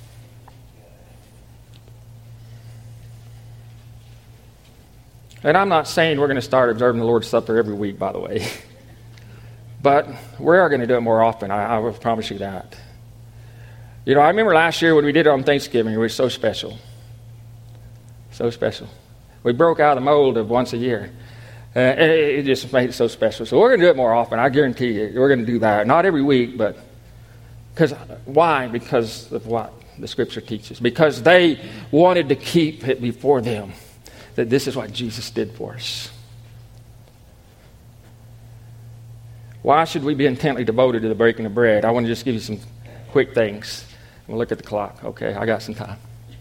And I'm not saying we're going to start observing the Lord's Supper every week, by the way. But we are going to do it more often. I, I will promise you that. You know, I remember last year when we did it on Thanksgiving, it was so special. So special. We broke out of the mold of once a year. Uh, and it, it just made it so special. So we're going to do it more often. I guarantee you. We're going to do that. Not every week, but because why? Because of what the Scripture teaches. Because they wanted to keep it before them that this is what Jesus did for us. Why should we be intently devoted to the breaking of bread? I want to just give you some quick things. We'll look at the clock. Okay, I got some time.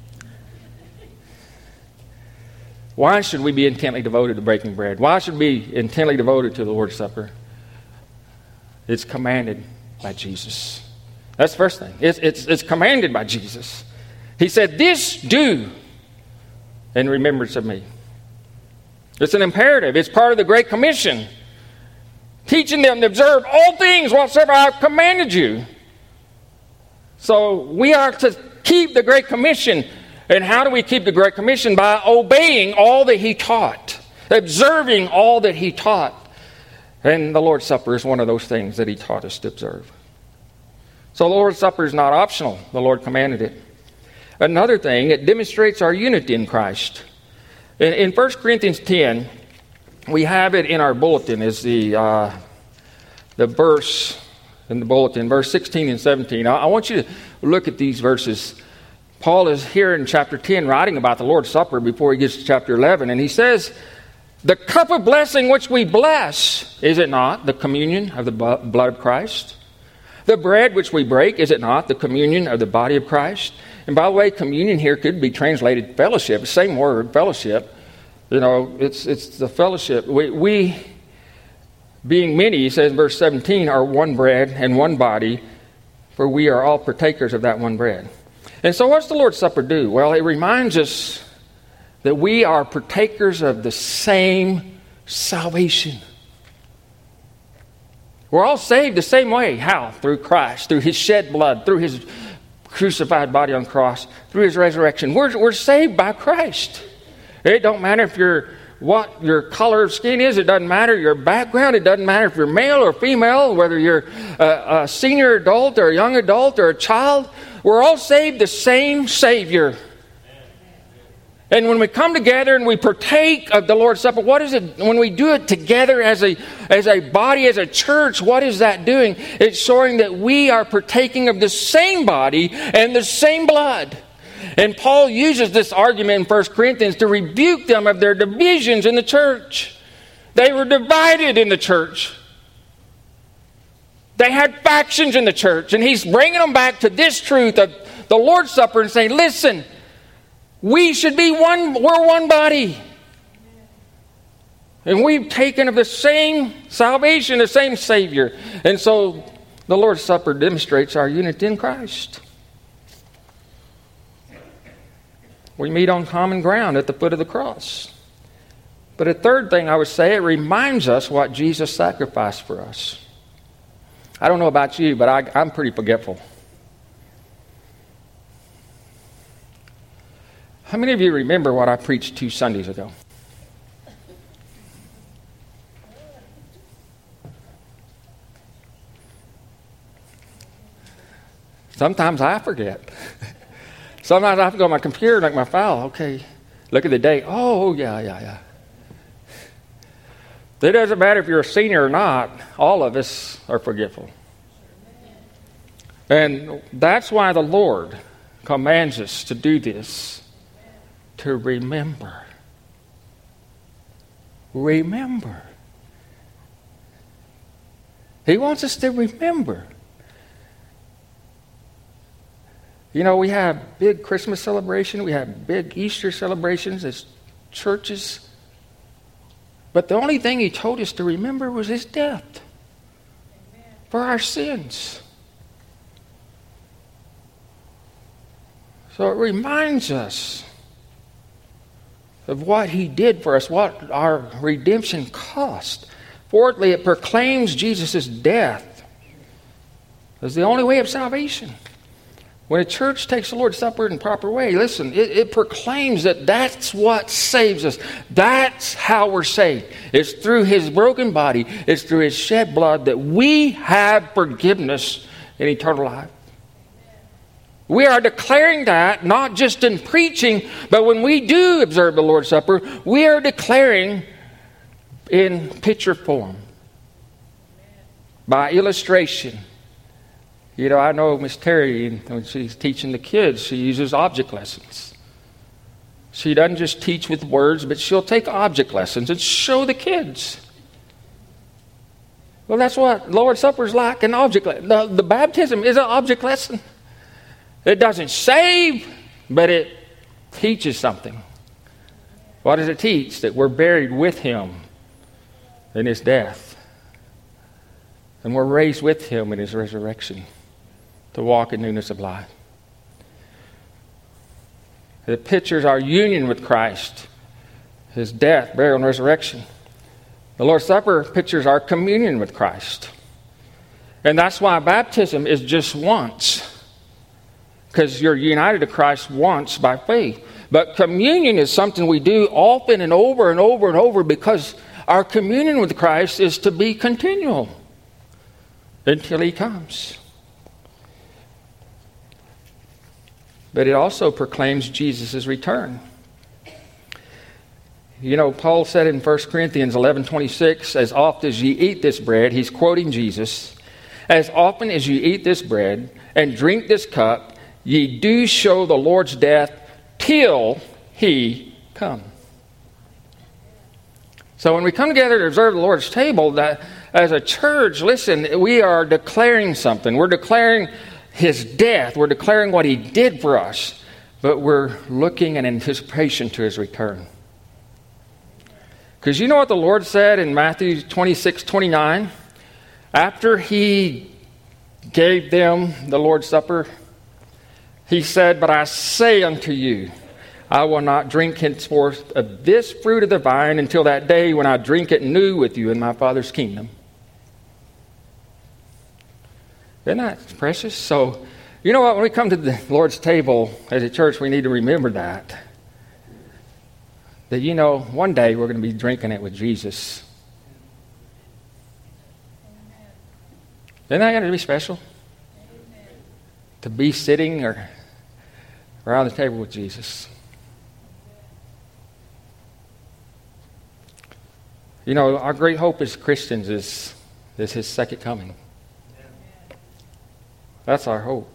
Why should we be intently devoted to breaking bread? Why should we be intently devoted to the Lord's Supper? It's commanded by Jesus. That's the first thing. It's, it's, it's commanded by Jesus. He said, "This do in remembrance of me." It's an imperative. It's part of the Great Commission. Teaching them to observe all things whatsoever I have commanded you. So we are to keep the Great Commission. And how do we keep the Great Commission? By obeying all that He taught. Observing all that He taught. And the Lord's Supper is one of those things that He taught us to observe. So the Lord's Supper is not optional. The Lord commanded it. Another thing, it demonstrates our unity in Christ. In, in First Corinthians ten, we have it in our bulletin as the, uh, the verse in the bulletin, verse sixteen and seventeen. I, I want you to look at these verses. Paul is here in chapter ten writing about the Lord's Supper before he gets to chapter eleven. And he says, "The cup of blessing which we bless, is it not the communion of the blood of Christ? The bread which we break, is it not the communion of the body of Christ?" And by the way, communion here could be translated fellowship. The same word, fellowship. You know, it's it's the fellowship. We, we, being many, he says in verse seventeen, are one bread and one body, for we are all partakers of that one bread. And so what's the Lord's Supper do? Well, it reminds us that we are partakers of the same salvation. We're all saved the same way. How? Through Christ, through His shed blood, through His crucified body on the cross, through His resurrection. We're, we're saved by Christ. It don't matter if you're what your color of skin is. It doesn't matter your background. It doesn't matter if you're male or female, whether you're a, a senior adult or a young adult or a child. We're all saved the same Savior. And when we come together and we partake of the Lord's Supper, what is it? When we do it together as a, as a body, as a church, what is that doing? It's showing that we are partaking of the same body and the same blood. And Paul uses this argument in First Corinthians to rebuke them of their divisions in the church. They were divided in the church. They had factions in the church. And he's bringing them back to this truth of the Lord's Supper and saying, listen, we should be one, we're one body. And we've taken of the same salvation, the same Savior. And so the Lord's Supper demonstrates our unity in Christ. We meet on common ground at the foot of the cross. But a third thing I would say, it reminds us what Jesus sacrificed for us. I don't know about you, but I, I'm pretty forgetful. How many of you remember what I preached two Sundays ago? Sometimes I forget. Sometimes I have to go on my computer and look at my file. Okay, look at the date. Oh, yeah, yeah, yeah. It doesn't matter if you're a senior or not. All of us are forgetful. And that's why the Lord commands us to do this. To remember. Remember. He wants us to remember. You know, we have big Christmas celebration. We have big Easter celebrations as churches. But the only thing he told us to remember was his death for our sins. So it reminds us of what he did for us, what our redemption cost. Fourthly, it proclaims Jesus' death as the only way of salvation. When a church takes the Lord's Supper in the proper way, listen, it, it proclaims that that's what saves us. That's how we're saved. It's through his broken body, it's through his shed blood that we have forgiveness and eternal life. We are declaring that not just in preaching, but when we do observe the Lord's Supper, we are declaring in picture form, by illustration. You know, I know Miss Terry, when she's teaching the kids, she uses object lessons. She doesn't just teach with words, but she'll take object lessons and show the kids. Well, that's what Lord's Supper is like, an object lesson. The, the baptism is an object lesson. It doesn't save, but it teaches something. What does it teach? That we're buried with him in his death. And we're raised with him in his resurrection to walk in newness of life. It pictures our union with Christ, his death, burial, and resurrection. The Lord's Supper pictures our communion with Christ. And that's why baptism is just once. Because you're united to Christ once by faith. But communion is something we do often and over and over and over because our communion with Christ is to be continual until he comes. But it also proclaims Jesus' return. You know, Paul said in First Corinthians eleven twenty-six, as often as ye eat this bread, he's quoting Jesus, as often as ye eat this bread and drink this cup, ye do show the Lord's death till he come. So when we come together to observe the Lord's table, that as a church, listen, we are declaring something. We're declaring his death. We're declaring what he did for us. But we're looking in anticipation to his return. Because you know what the Lord said in Matthew twenty-six twenty-nine? After he gave them the Lord's Supper, he said, but I say unto you, I will not drink henceforth of this fruit of the vine until that day when I drink it new with you in my Father's kingdom. Isn't that precious? So, you know what? When we come to the Lord's table as a church, we need to remember that. That, you know, one day we're going to be drinking it with Jesus. Isn't that going to be special? To be sitting or around the table with Jesus. You know, our great hope as Christians is, is his second coming. That's our hope.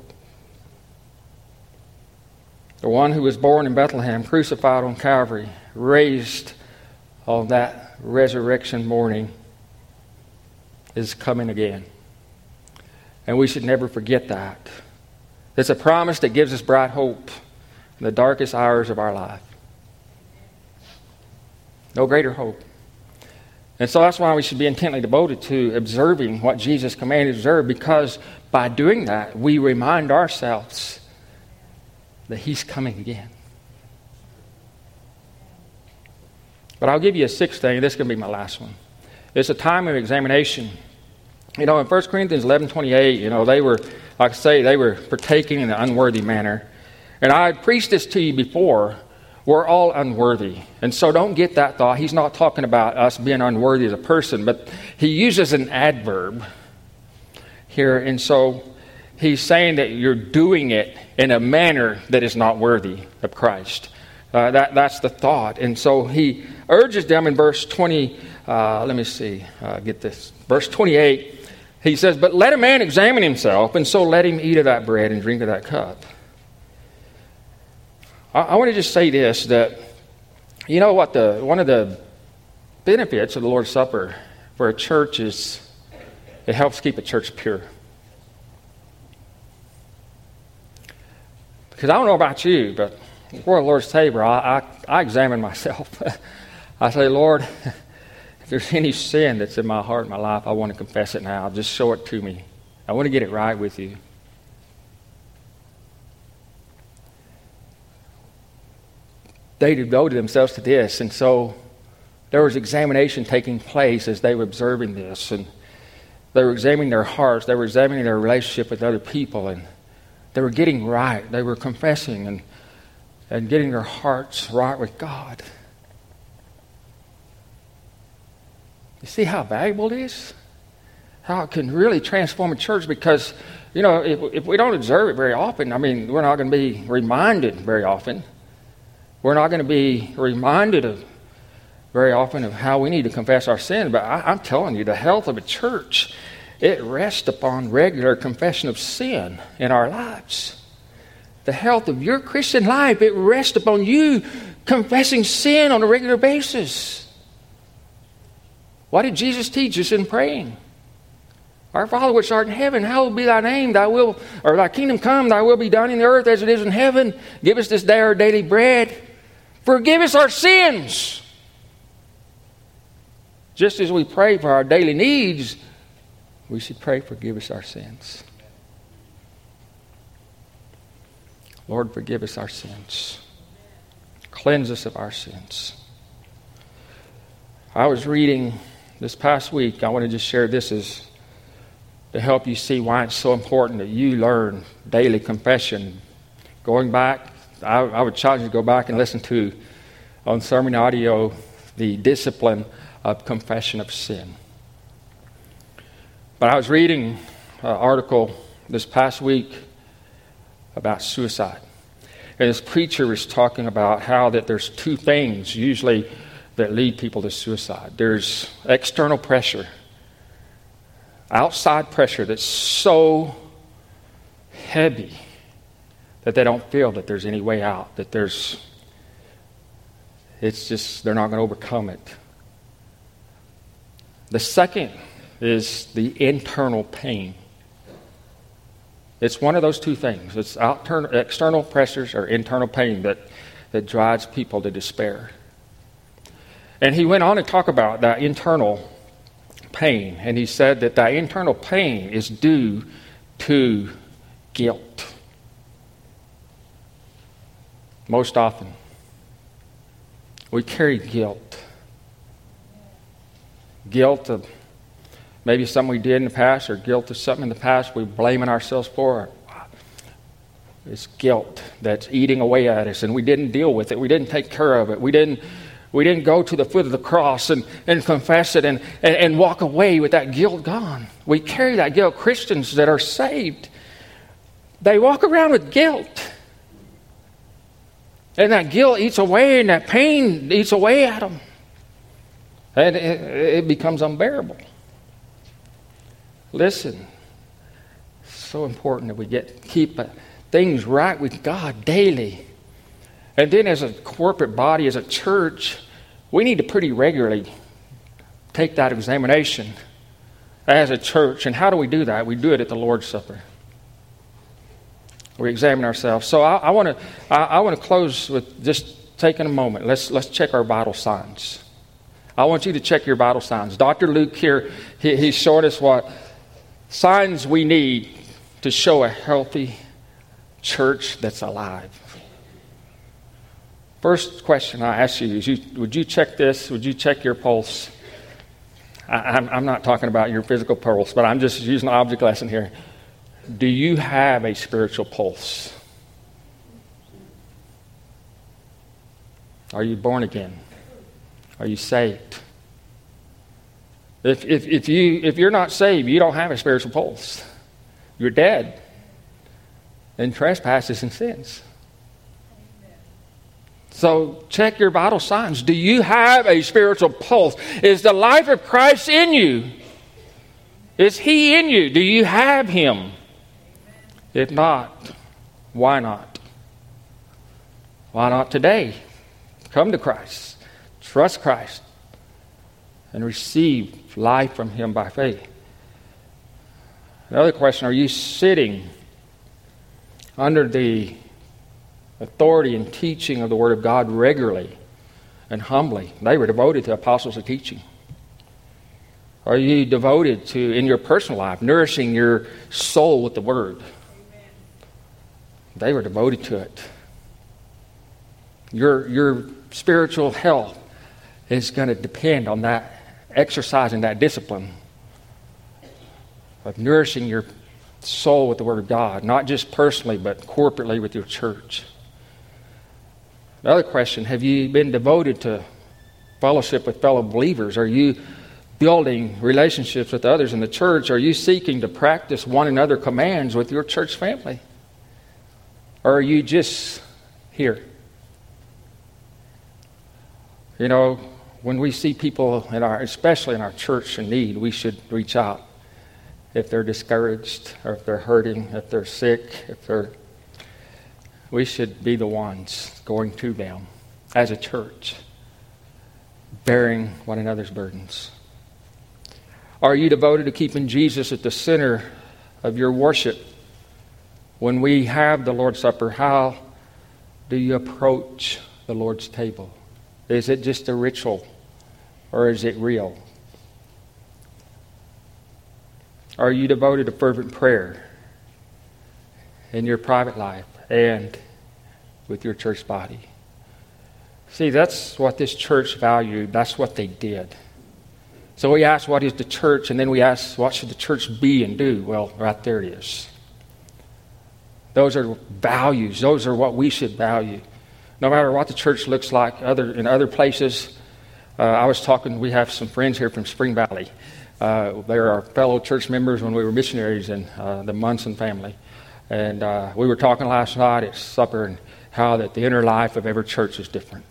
The one who was born in Bethlehem, crucified on Calvary, raised on that resurrection morning, is coming again. And we should never forget that. It's a promise that gives us bright hope in the darkest hours of our life. No greater hope. And so that's why we should be intently devoted to observing what Jesus commanded to observe, because by doing that, we remind ourselves that he's coming again. But I'll give you a sixth thing. This is going to be my last one. It's a time of examination. You know, in First Corinthians eleven twenty-eight, you know, they were, like I say, they were partaking in an unworthy manner. And I had preached this to you before. We're all unworthy. And so don't get that thought. He's not talking about us being unworthy as a person, but he uses an adverb here. And so he's saying that you're doing it in a manner that is not worthy of Christ. Uh, that, that's the thought. And so he urges them in verse twenty, uh, let me see, uh, get this. Verse twenty-eight, he says, but let a man examine himself, and so let him eat of that bread and drink of that cup. I, I want to just say this, that, you know what, the one of the benefits of the Lord's Supper for a church is it helps keep a church pure. Because I don't know about you, but before the Lord's table, I, I, I examine myself. I say, Lord, if there's any sin that's in my heart, in my life, I want to confess it now. Just show it to me. I want to get it right with you. They devoted themselves to this, and so there was examination taking place as they were observing this, and they were examining their hearts, they were examining their relationship with other people, and they were getting right. They were confessing and, and getting their hearts right with God. You see how valuable it is? How it can really transform a church, because, you know, if, if we don't observe it very often, I mean, we're not going to be reminded very often. We're not going to be reminded of very often of how we need to confess our sin. But I, I'm telling you, the health of a church, it rests upon regular confession of sin in our lives. The health of your Christian life, it rests upon you confessing sin on a regular basis. What did Jesus teach us in praying? Our Father which art in heaven, hallowed be thy name, thy will, or thy kingdom come, thy will be done in the earth as it is in heaven. Give us this day our daily bread. Forgive us our sins. Just as we pray for our daily needs, we should pray, forgive us our sins. Lord, forgive us our sins. Cleanse us of our sins. I was reading this past week, I want to just share this as to help you see why it's so important that you learn daily confession. Going back, I, I would challenge you to go back and listen to, on sermon audio, the discipline of confession of sin. But I was reading an article this past week about suicide. And this preacher was talking about how that there's two things usually that lead people to suicide. There's external pressure, outside pressure that's so heavy that they don't feel that there's any way out, that there's, it's just, they're not going to overcome it. The second is the internal pain. It's one of those two things. It's outer, external pressures or internal pain that, that drives people to despair. And he went on to talk about that internal pain. And he said that that internal pain is due to guilt. Most often, we carry guilt. Guilt of maybe something we did in the past, or guilt of something in the past we're blaming ourselves for. It's guilt that's eating away at us, and we didn't deal with it. We didn't take care of it. We didn't we didn't go to the foot of the cross and, and confess it and, and, and walk away with that guilt gone. We carry that guilt. Christians that are saved, they walk around with guilt. And that guilt eats away, and that pain eats away at them. And it, it becomes unbearable. Listen, it's so important that we get keep uh, things right with God daily. And then as a corporate body, as a church, we need to pretty regularly take that examination as a church. And how do we do that? We do it at the Lord's Supper. We examine ourselves. So I, I want to I, I want to close with just taking a moment. Let's let's check our vital signs. I want you to check your vital signs. Doctor Luke here, he, he's showing us what signs we need to show a healthy church that's alive. First question I ask you is, you, would you check this? Would you check your pulse? I, I'm, I'm not talking about your physical pulse, but I'm just using an object lesson here. Do you have a spiritual pulse? Are you born again? Are you saved? If if if you if you're not saved, you don't have a spiritual pulse. You're dead in trespasses and sins. So check your vital signs. Do you have a spiritual pulse? Is the life of Christ in you? Is He in you? Do you have Him? If not, why not? Why not today? Come to Christ. Trust Christ. And receive life from Him by faith. Another question, are you sitting under the authority and teaching of the Word of God regularly and humbly. They were devoted to apostles of teaching. Are you devoted to, in your personal life, nourishing your soul with the Word? Amen. They were devoted to it. Your, your spiritual health is going to depend on that, exercising that discipline of nourishing your soul with the Word of God, not just personally, but corporately with your church. Another question, have you been devoted to fellowship with fellow believers? Are you building relationships with others in the church? Are you seeking to practice one another commands with your church family? Or are you just here? You know, when we see people, in our, especially in our church in need, we should reach out. If they're discouraged, or if they're hurting, if they're sick, if they're... We should be the ones going to them as a church, bearing one another's burdens. Are you devoted to keeping Jesus at the center of your worship? When we have the Lord's Supper, how do you approach the Lord's table? Is it just a ritual, or is it real? Are you devoted to fervent prayer in your private life and with your church body? See, that's what this church valued. That's what they did. So we ask, what is the church? And then we ask, what should the church be and do? Well, right there it is. Those are values. Those are what we should value. No matter what the church looks like other in other places. Uh, I was talking, we have some friends here from Spring Valley. Uh, they are our fellow church members when we were missionaries in uh, the Munson family. And uh, we were talking last night at supper and how that the inner life of every church is different.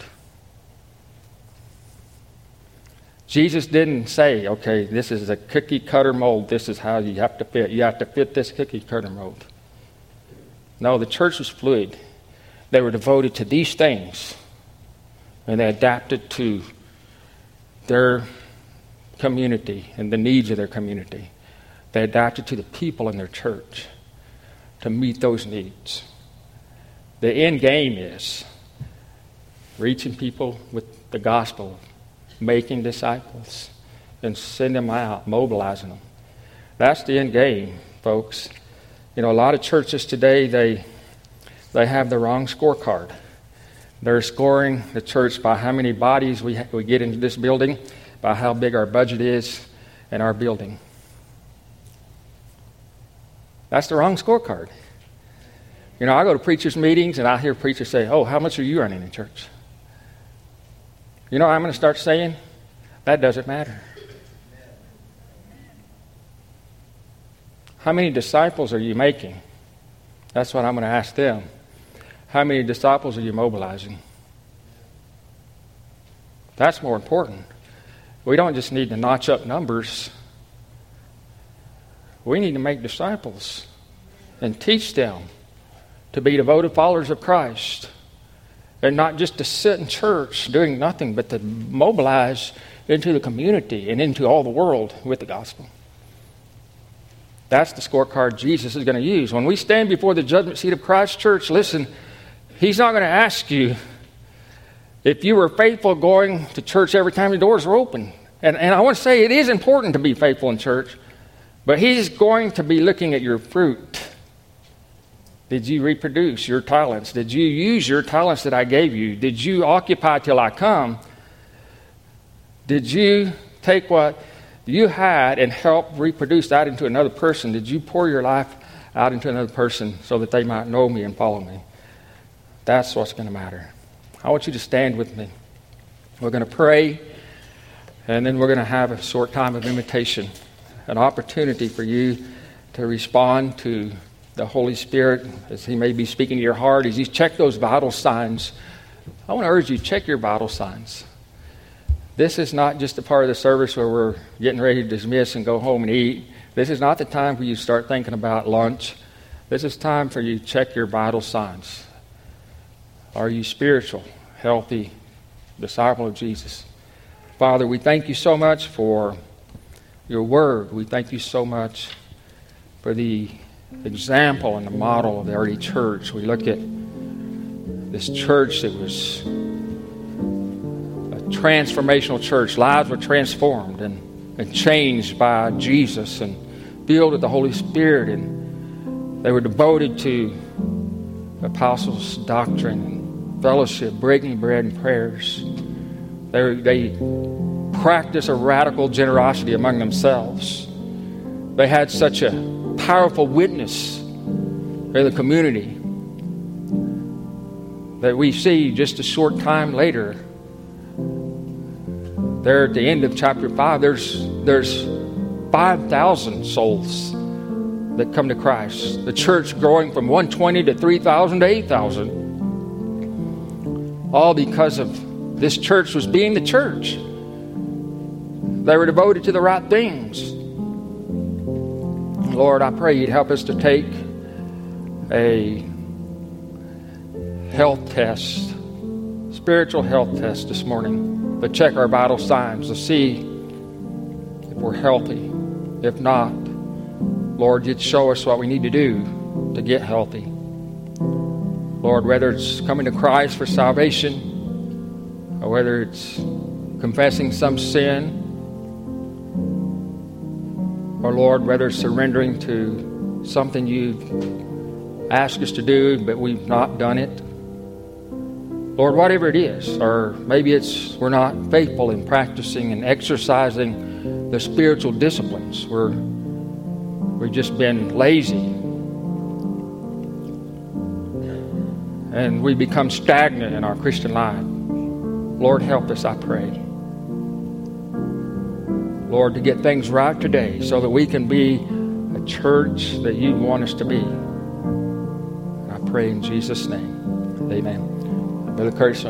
Jesus didn't say, okay, this is a cookie cutter mold. This is how you have to fit. You have to fit this cookie cutter mold. No, the church was fluid. They were devoted to these things. And they adapted to their community and the needs of their community. They adapted to the people in their church to meet those needs. The end game is reaching people with the gospel, making disciples, and sending them out, mobilizing them. That's the end game, folks. You know, a lot of churches today, they they have the wrong scorecard. They're scoring the church by how many bodies we ha- we get into this building, by how big our budget is in our building. That's the wrong scorecard. You know, I go to preachers' meetings and I hear preachers say, oh, how much are you earning in church? You know what I'm going to start saying? That doesn't matter. How many disciples are you making? That's what I'm going to ask them. How many disciples are you mobilizing? That's more important. We don't just need to notch up numbers. We need to make disciples and teach them to be devoted followers of Christ. And not just to sit in church doing nothing, but to mobilize into the community and into all the world with the gospel. That's the scorecard Jesus is going to use. When we stand before the judgment seat of Christ Church, listen, He's not going to ask you if you were faithful going to church every time the doors are open. And, and I want to say it is important to be faithful in church, but He's going to be looking at your fruit. Did you reproduce your talents? Did you use your talents that I gave you? Did you occupy till I come? Did you take what you had and help reproduce that into another person? Did you pour your life out into another person so that they might know me and follow me? That's what's going to matter. I want you to stand with me. We're going to pray, and then we're going to have a short time of invitation, an opportunity for you to respond to the Holy Spirit as He may be speaking to your heart, as He's checked those vital signs. I want to urge you, check your vital signs. This is not just a part of the service where we're getting ready to dismiss and go home and eat. This is not the time for you to start thinking about lunch. This is time for you to check your vital signs. Are you spiritual, healthy, disciple of Jesus? Father, we thank you so much for your word. We thank you so much for the example and the model of the early church. We look at this church that was a transformational church. Lives were transformed and, and changed by Jesus and filled with the Holy Spirit. And they were devoted to apostles' doctrine and fellowship, breaking bread and prayers. They, were, they practiced a radical generosity among themselves. They had such a powerful witness in the community that we see just a short time later. There at the end of chapter five, there's there's five thousand souls that come to Christ. The church growing from one hundred twenty to three thousand to eight thousand. All because of this church was being the church. They were devoted to the right things. Lord, I pray you'd help us to take a health test, spiritual health test this morning, to check our vital signs, to see if we're healthy. If not, Lord, you'd show us what we need to do to get healthy. Lord, whether it's coming to Christ for salvation, or whether it's confessing some sin, or Lord, whether it's surrendering to something you've asked us to do, but we've not done it. Lord, whatever it is, or maybe it's we're not faithful in practicing and exercising the spiritual disciplines. We're, we've just been lazy. And we become stagnant in our Christian life. Lord, help us, I pray. Lord, to get things right today so that we can be a church that you want us to be. And I pray in Jesus' name. Amen. Brother Curtis.